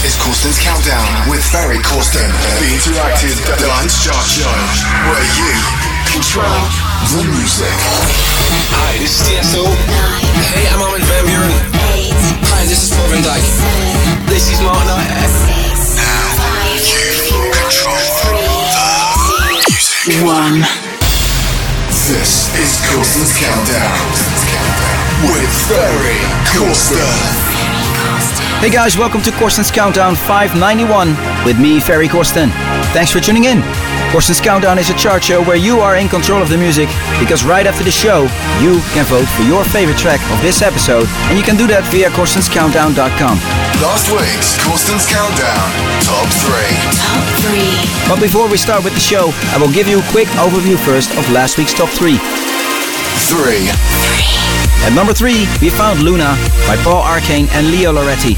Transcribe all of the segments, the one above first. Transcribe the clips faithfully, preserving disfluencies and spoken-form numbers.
is Corsten's Countdown with Ferry Corsten, the interactive dance chart show where you control the music. Hi, this is T S O. Hey, I'm Armin van Buuren. Hi, this is Paul van Dyk. This is Martin I. Now you control the music. One. This is Corsten's Countdown with Ferry Corsten. Hey guys, welcome to Corsten's Countdown five ninety-one with me, Ferry Corsten. Thanks for tuning in. Corsten's Countdown is a chart show where you are in control of the music, because right after the show, you can vote for your favorite track of this episode, and you can do that via corstens countdown dot com. Last week's Corsten's Countdown Top three. Top three. But before we start with the show, I will give you a quick overview first of last week's Top three. Three. At number three, we found Luna by Paul Arcane and Leo Loretti.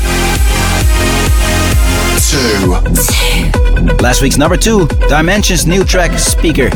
Two. Last week's number two, Dimension's new track, Speaker.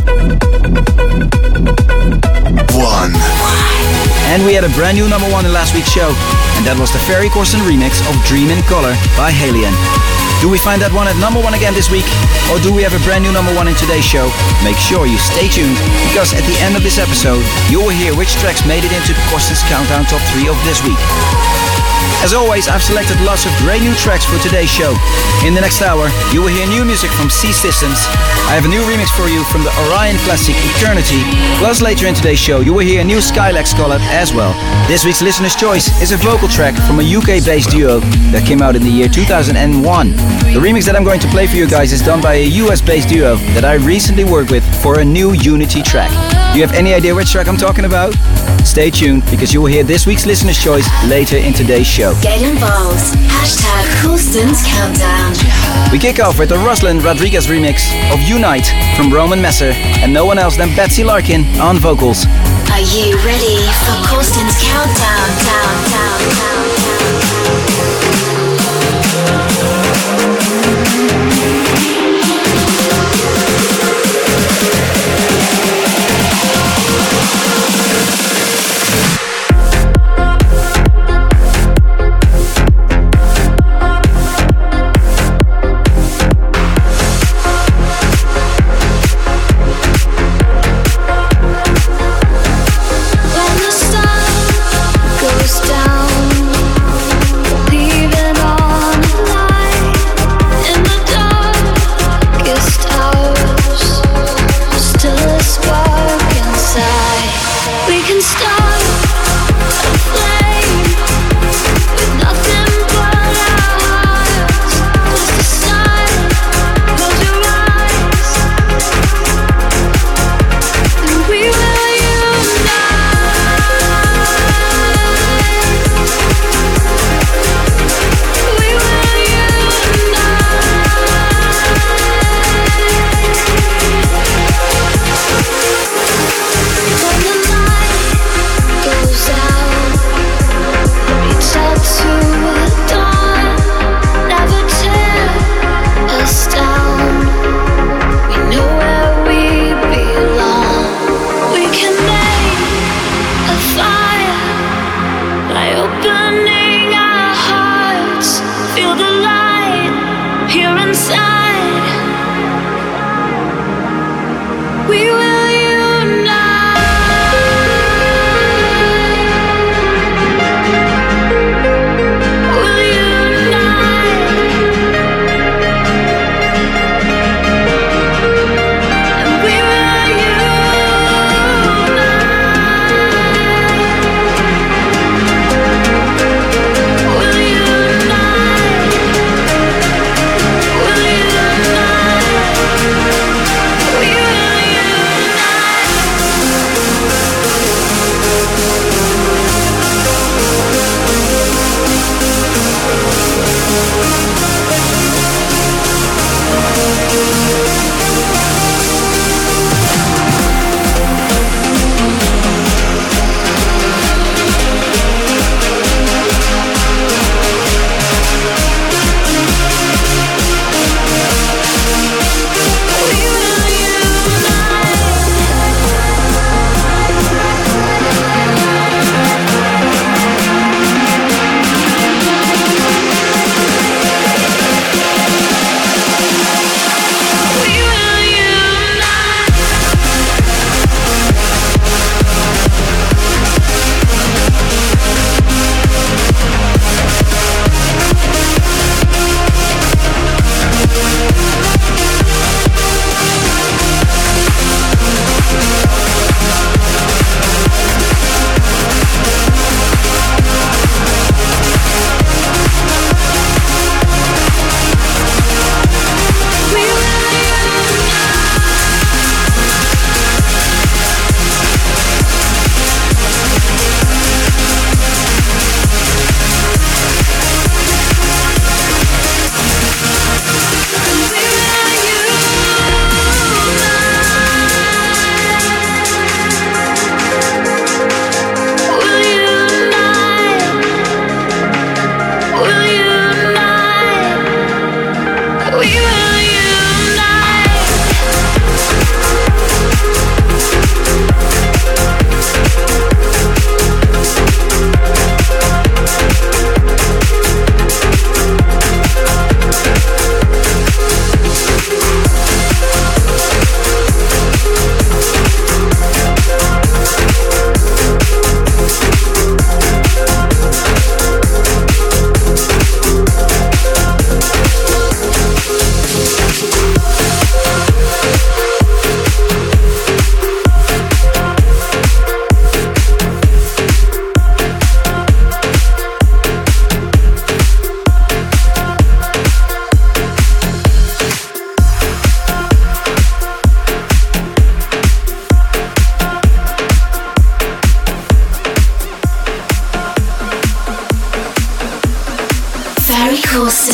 One. And we had a brand new number one in last week's show, and that was the Ferry Corsten remix of Dream in Color by Halion. Do we find that one at number one again this week, or do we have a brand new number one in today's show? Make sure you stay tuned, because at the end of this episode, you will hear which tracks made it into the Corsten's Countdown Top three of this week. As always, I've selected lots of great new tracks for today's show. In the next hour, you will hear new music from C Systems. I have a new remix for you from the Orion classic Eternity. Plus later in today's show, you will hear a new Skylax collab as well. This week's Listener's Choice is a vocal track from a U K-based duo that came out in the year two thousand one. The remix that I'm going to play for you guys is done by a U S-based duo that I recently worked with for a new Unity track. Do you have any idea which track I'm talking about? Stay tuned, because you will hear this week's Listener's Choice later in today's show. Get involved. Hashtag Corsten's Countdown. We kick off with the Roslyn Rodriguez remix of Unite from Roman Messer and no one else than Betsy Larkin on vocals. Are you ready for Corsten's Countdown? Down, down, down,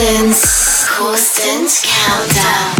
Corsten's, Corsten's Countdown.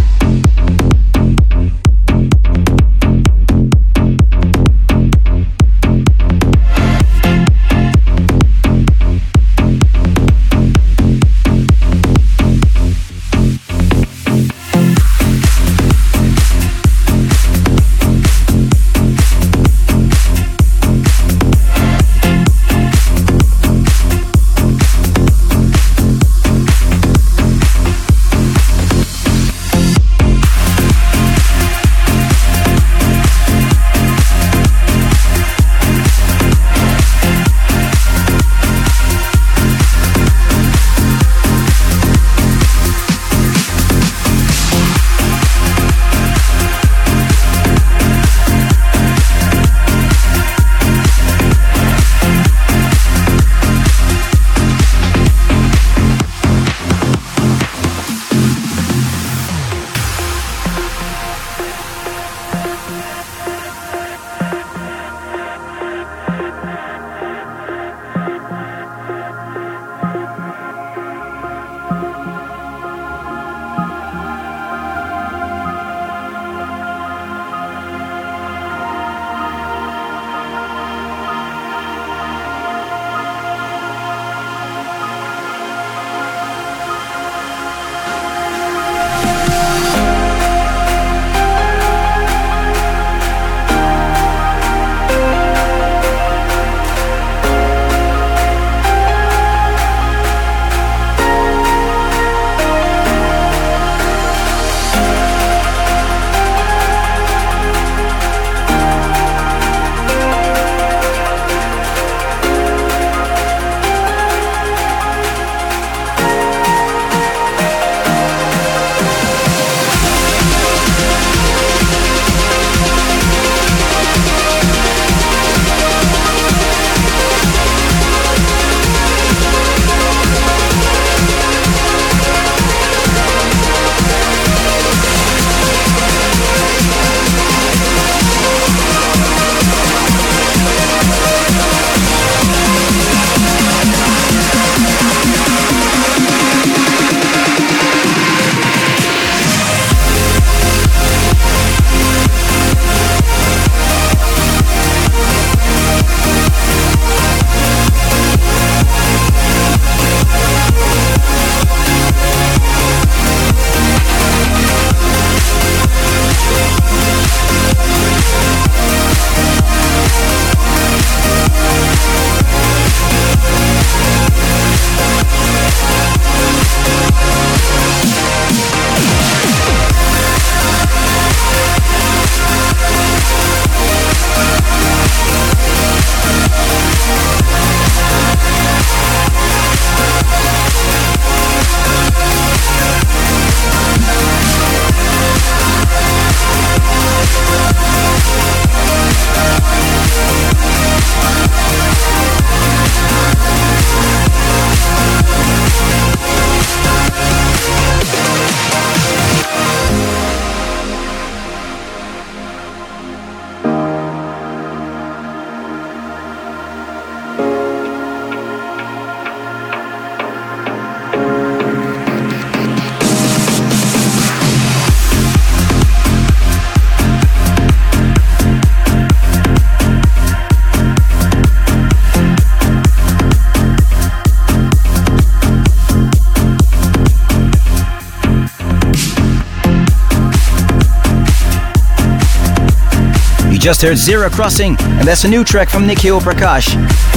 just heard Zero Crossing, and that's a new track from Nikhil Prakash.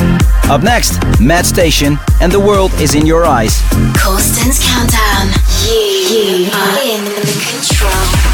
Up next, Mad Station and The World Is In Your Eyes. Corsten's Countdown. You, you are in the control.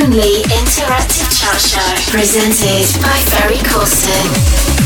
only interactive chart show presented by Ferry Corsten.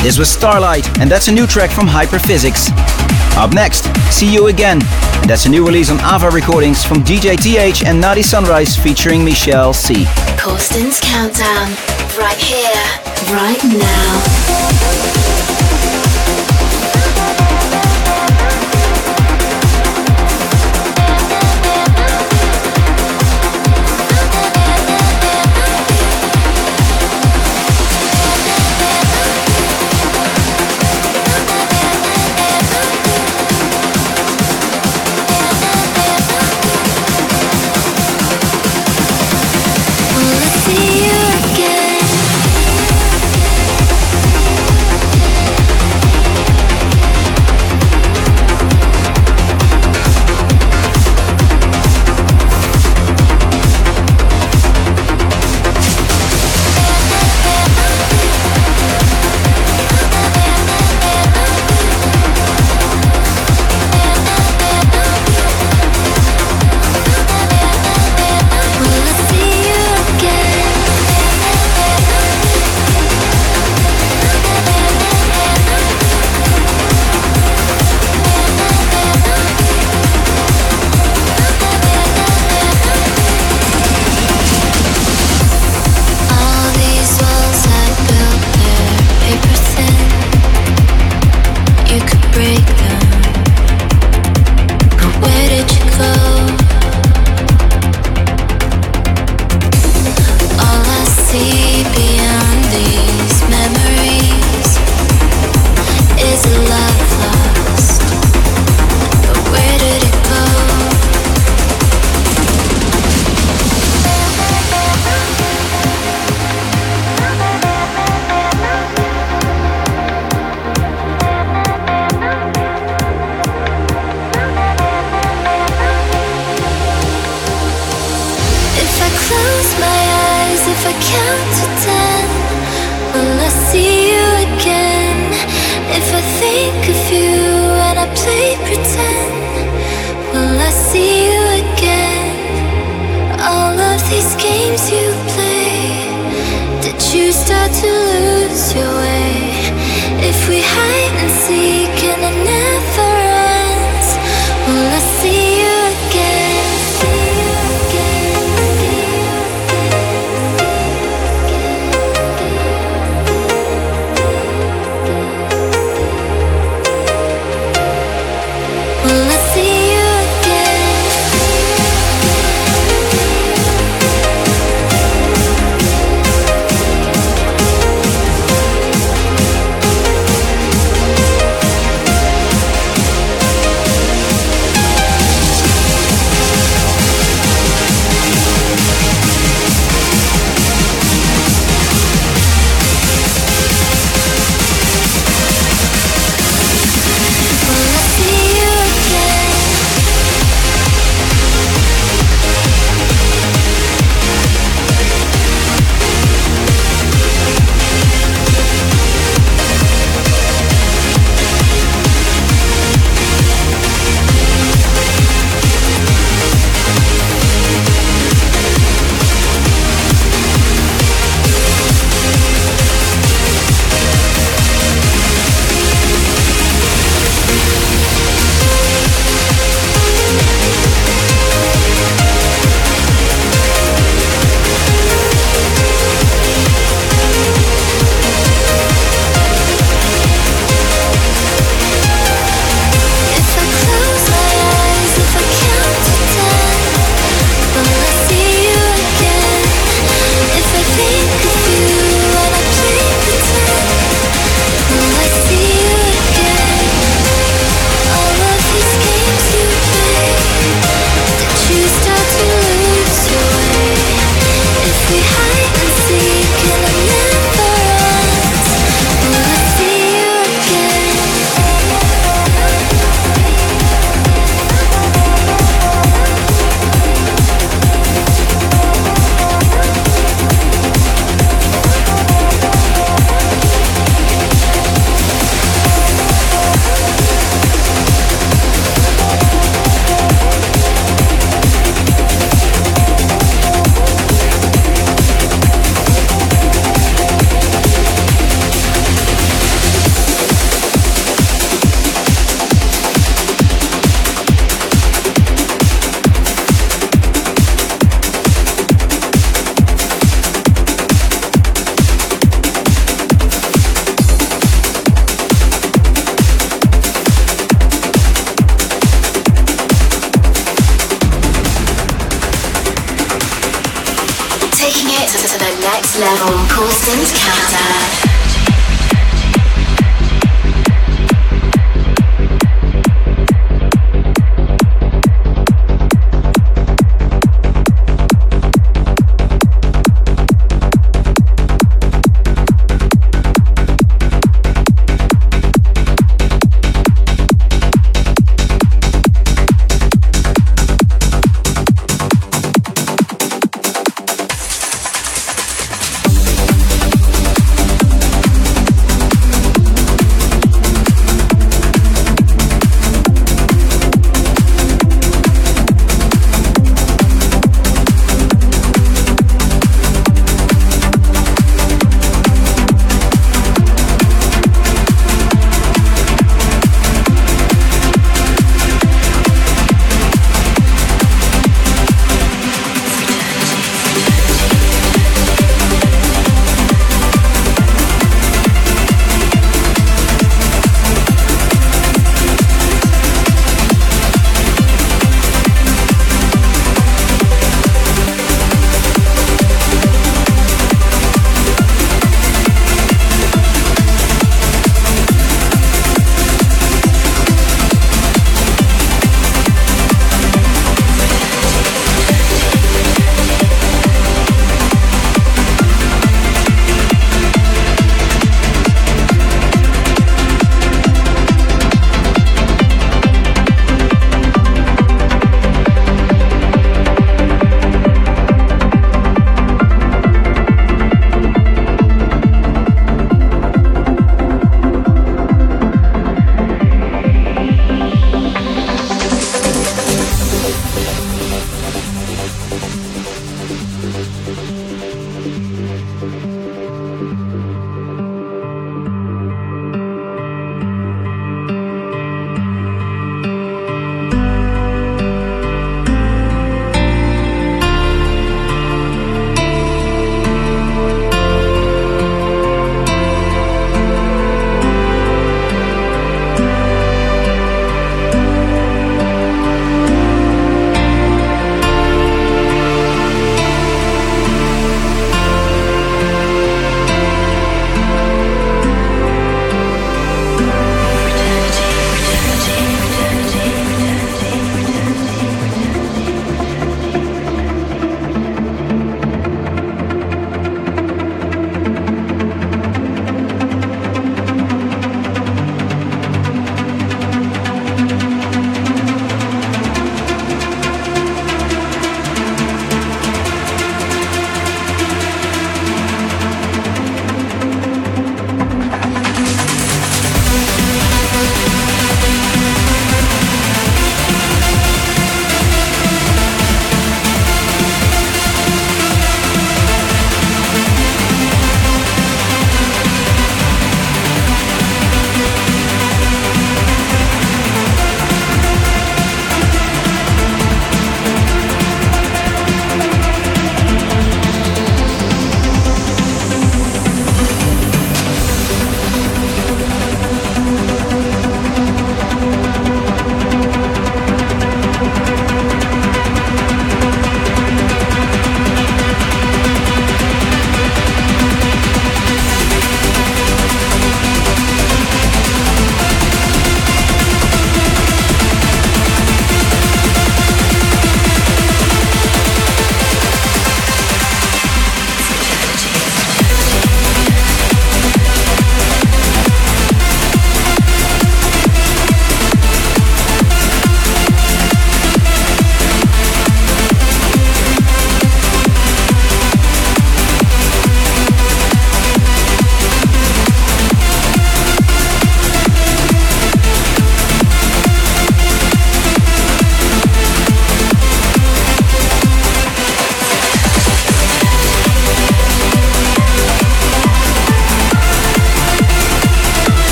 This was Starlight, and that's a new track from Hyperphysics. Up next, See You Again, and that's a new release on Ava Recordings from D J T H and Nadi Sunrise featuring Michelle C. Corsten's Countdown, right here, right now. See you again. taking it to the next level. Corsten's Countdown.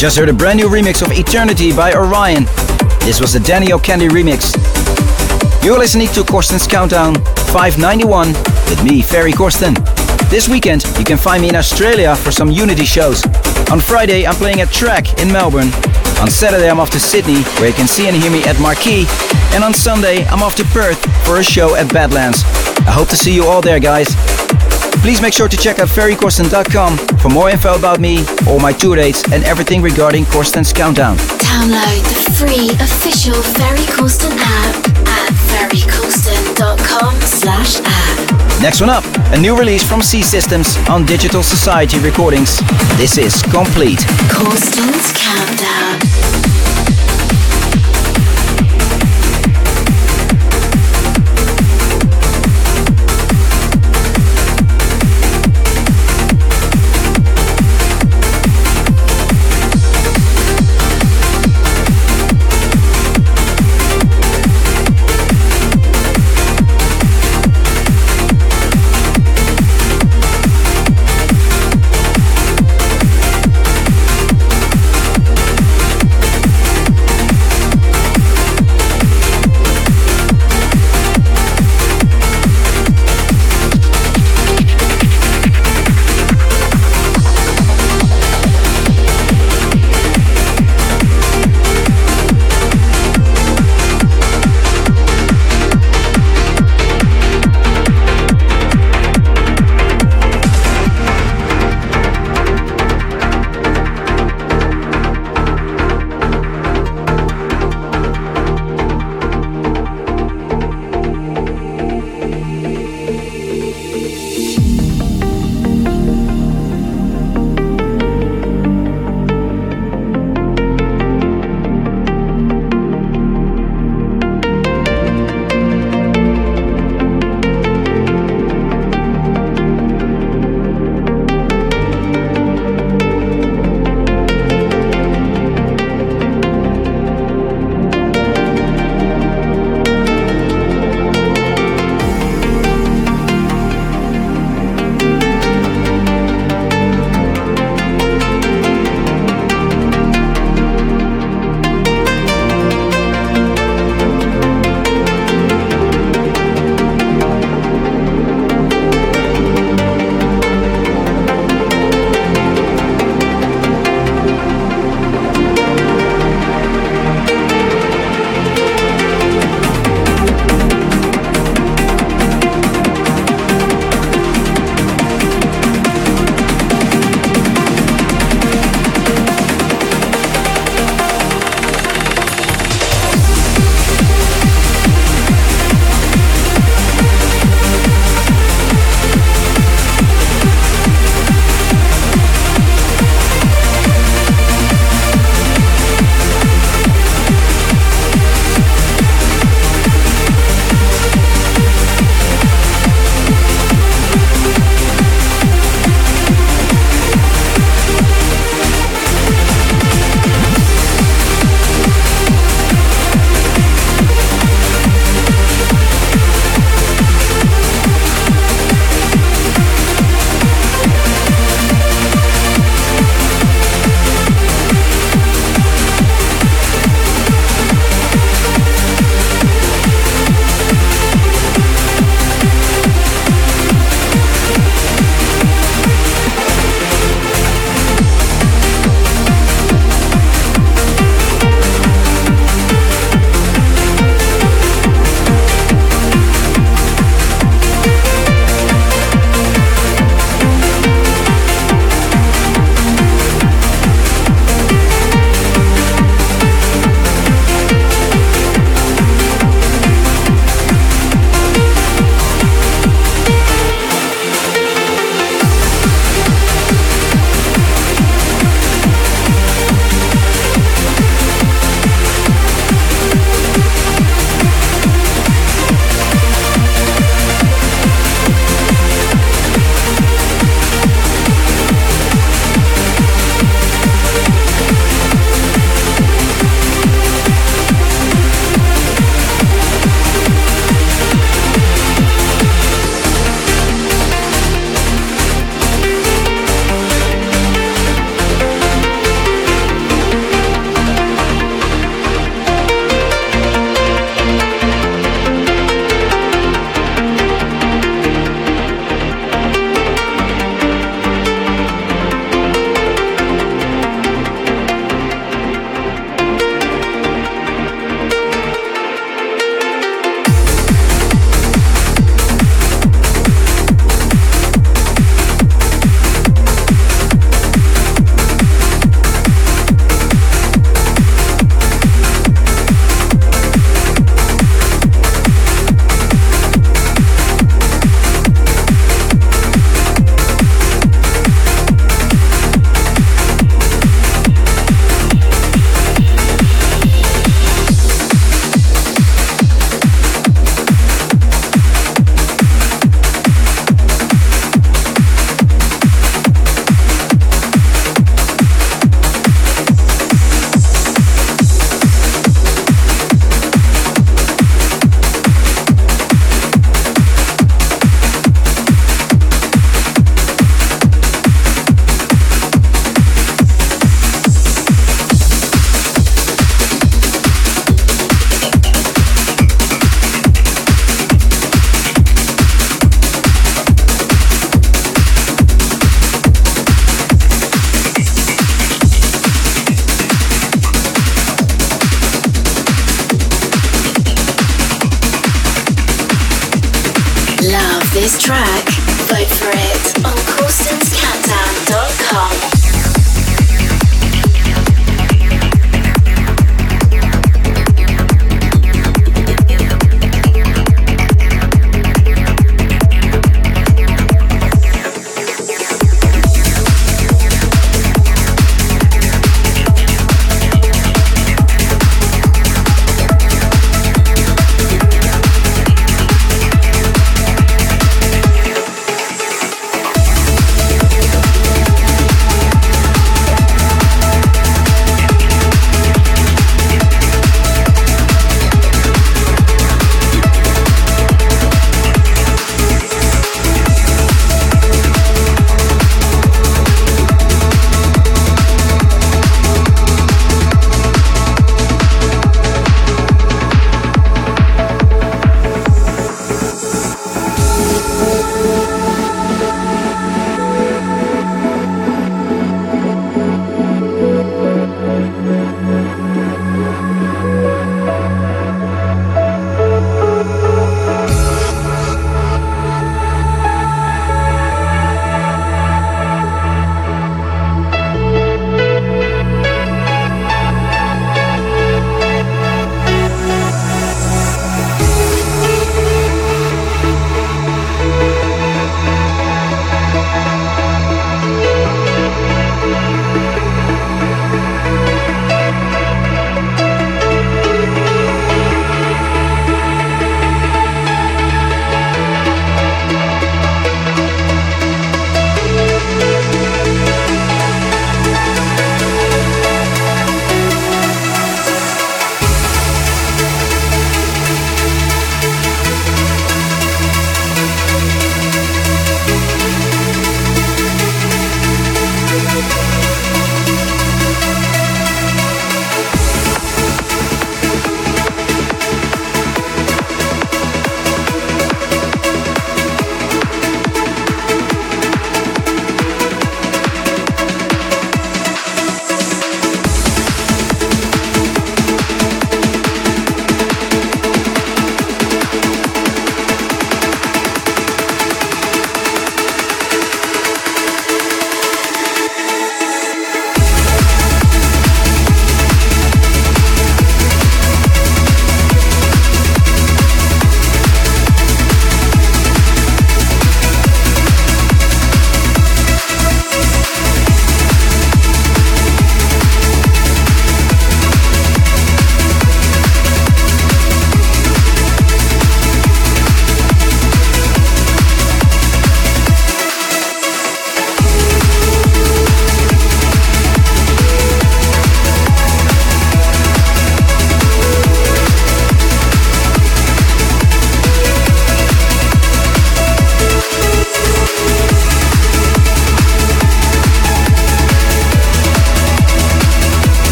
just heard a brand new remix of Eternity by Orion. This was the Danny O'Candy remix. You're listening to Corsten's Countdown five ninety-one with me, Ferry Corsten. This weekend you can find me in Australia for some Unity shows. On Friday I'm playing at Track in Melbourne. On Saturday I'm off to Sydney, where you can see and hear me at Marquee. And on Sunday I'm off to Perth for a show at Badlands. I hope to see you all there, guys. Please make sure to check out ferry corsten dot com for more info about me, all my tour dates and everything regarding Corsten's Countdown. Download the free official Ferry Corsten app at ferry corsten dot com slash app. Next one up, a new release from C Systems on Digital Society Recordings. This is Complete. Corsten's Countdown.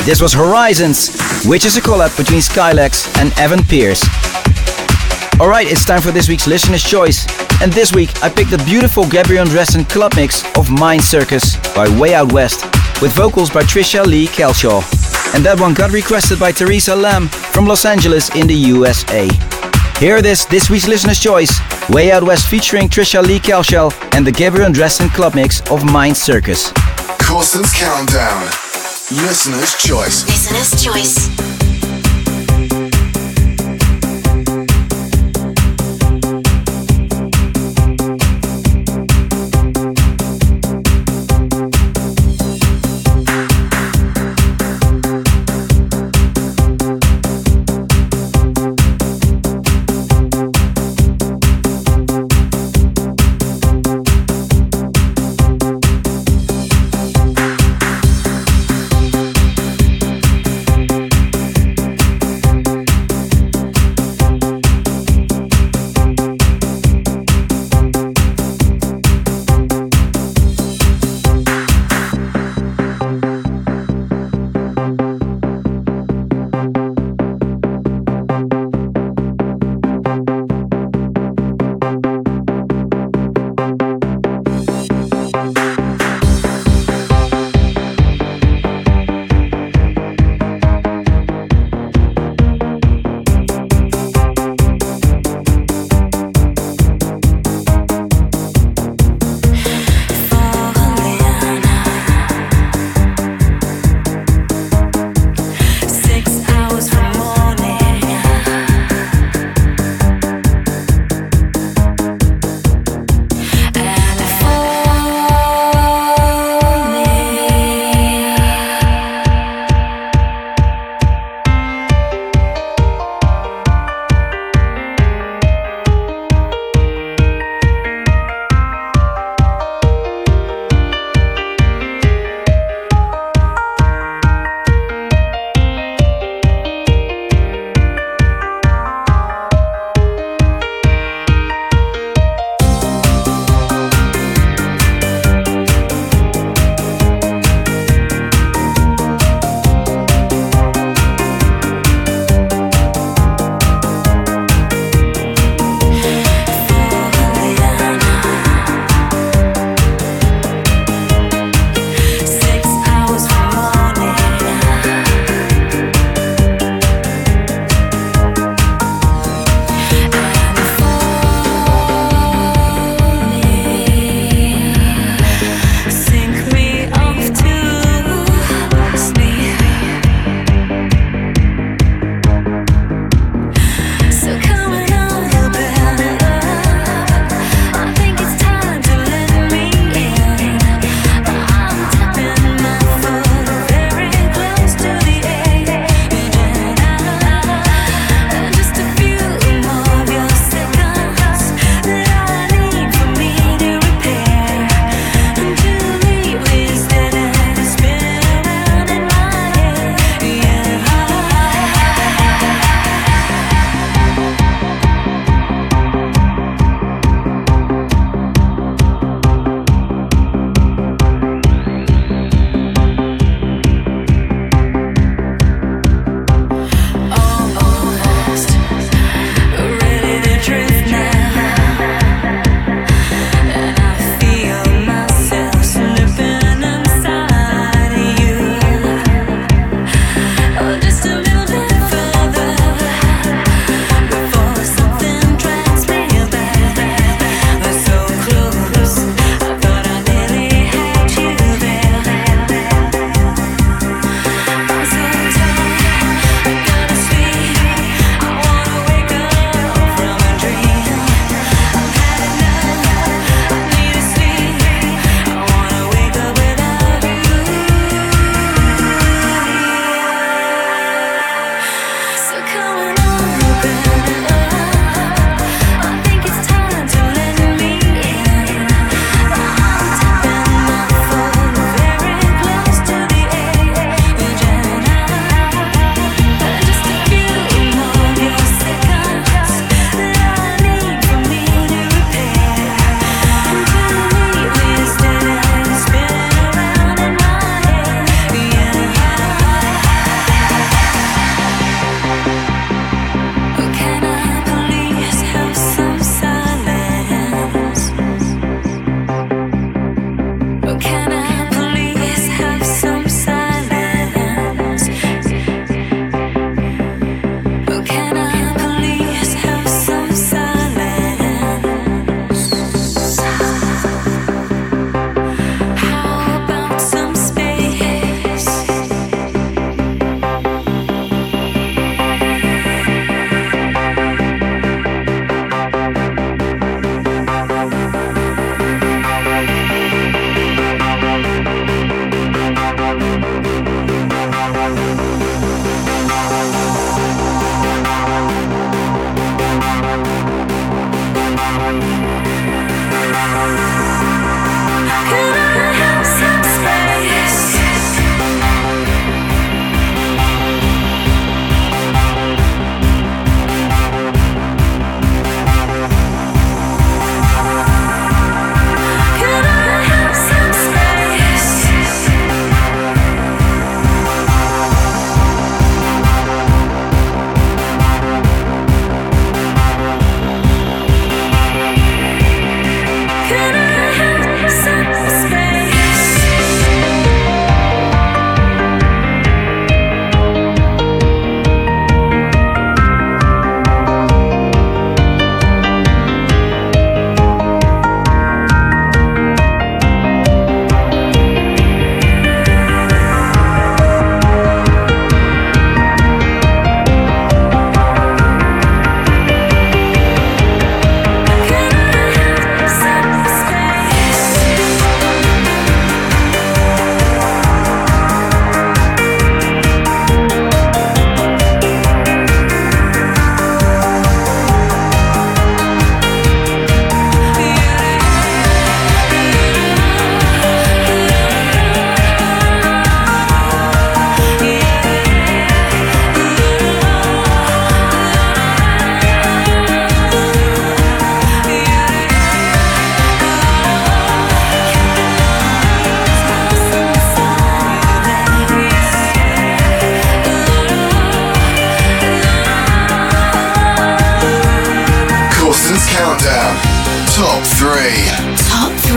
This was Horizons, which is a collab between Skylax and Evan Pierce. Alright, it's time for this week's Listener's Choice. And this week I picked the beautiful Gabriel Andressen club mix of Mind Circus by Way Out West, with vocals by Trisha Lee Kelshaw. And that one got requested by Teresa Lam from Los Angeles in the U S A. Here it is, this week's Listener's Choice, Way Out West featuring Trisha Lee Kelshaw and the Gabriel Andressen club mix of Mind Circus. Corsten's Countdown. Listener's Choice. Listener's Choice.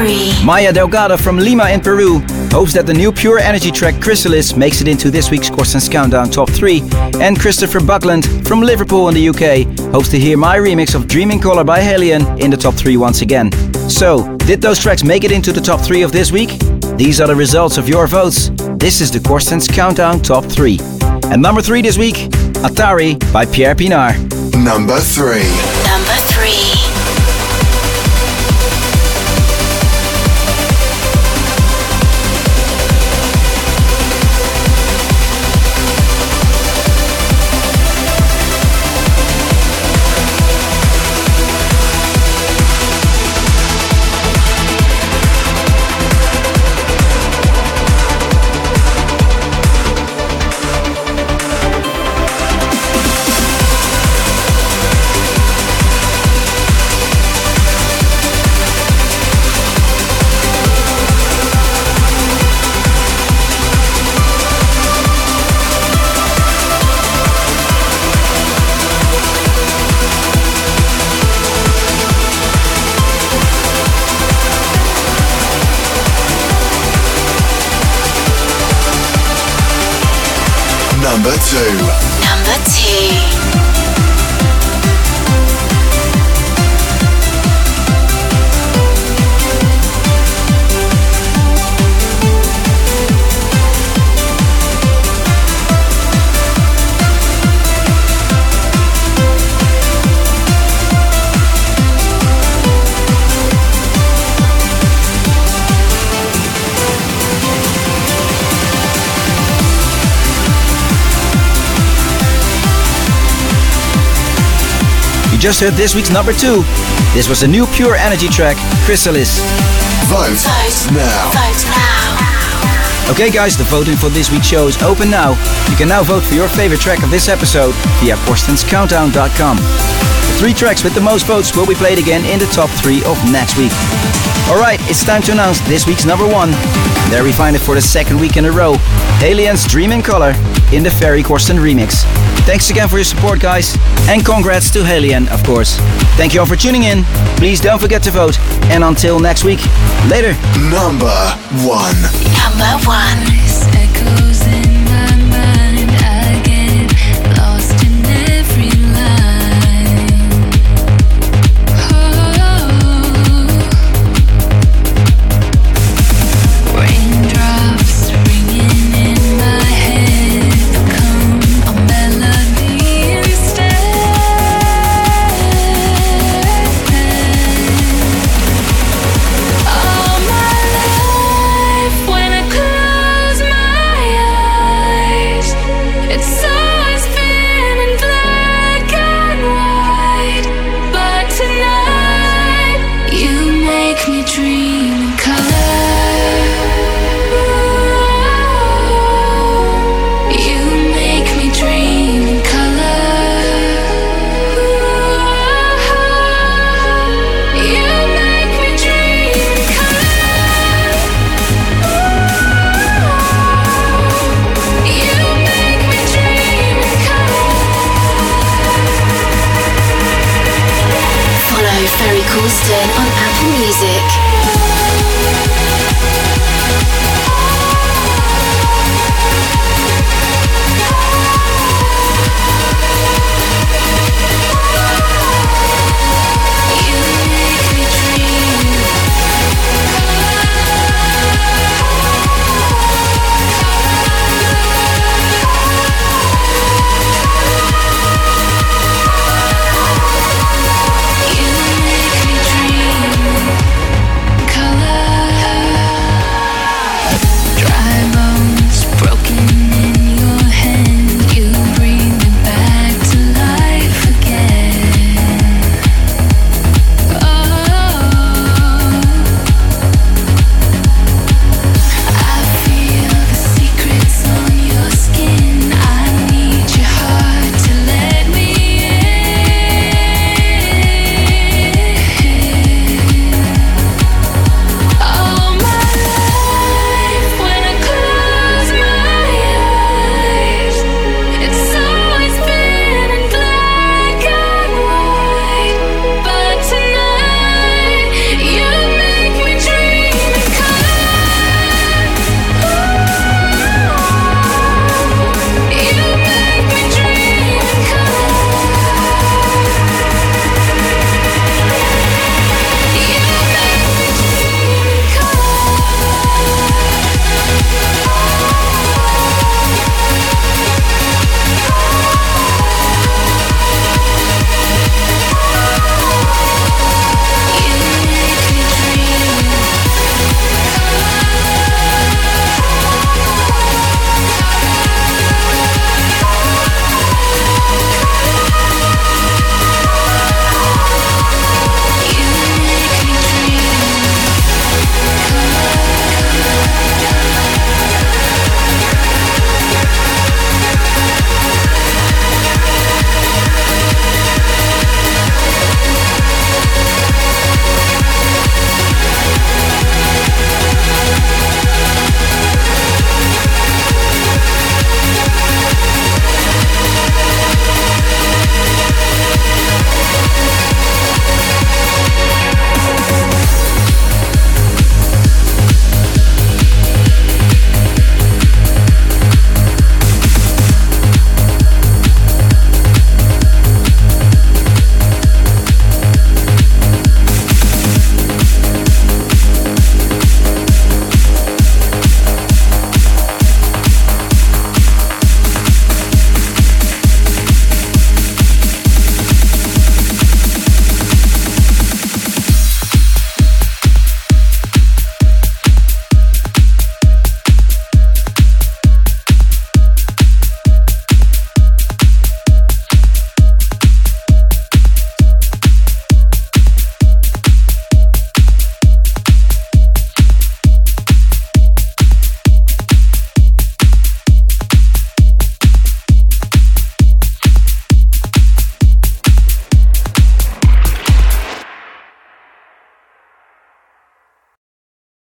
three. Maya Delgado from Lima in Peru hopes that the new Pure Energy track Chrysalis makes it into this week's Corsten's Countdown Top three. And Christopher Buckland from Liverpool in the U K hopes to hear my remix of Dream in Color by Halion in the top three once again. So, did those tracks make it into the top three of this week? These are the results of your votes. This is the Corsten's Countdown Top three. And number three this week, Atari by Pierre Pienaar. Number three. Number three. Number two. Number two. Just heard this week's number two. This was a new Pure Energy track, Chrysalis. Vote, Vote now. Vote now. Okay guys, the voting for this week's show is open now. You can now vote for your favorite track of this episode via corstens countdown dot com. The three tracks with the most votes will be played again in the top three of next week. Alright, it's time to announce this week's number one. There we find it for the second week in a row. Halion's Dream in Color in the Ferry Corsten remix. Thanks again for your support, guys. And congrats to Halion, of course. Thank you all for tuning in. Please don't forget to vote. And until next week, later. Number one. Number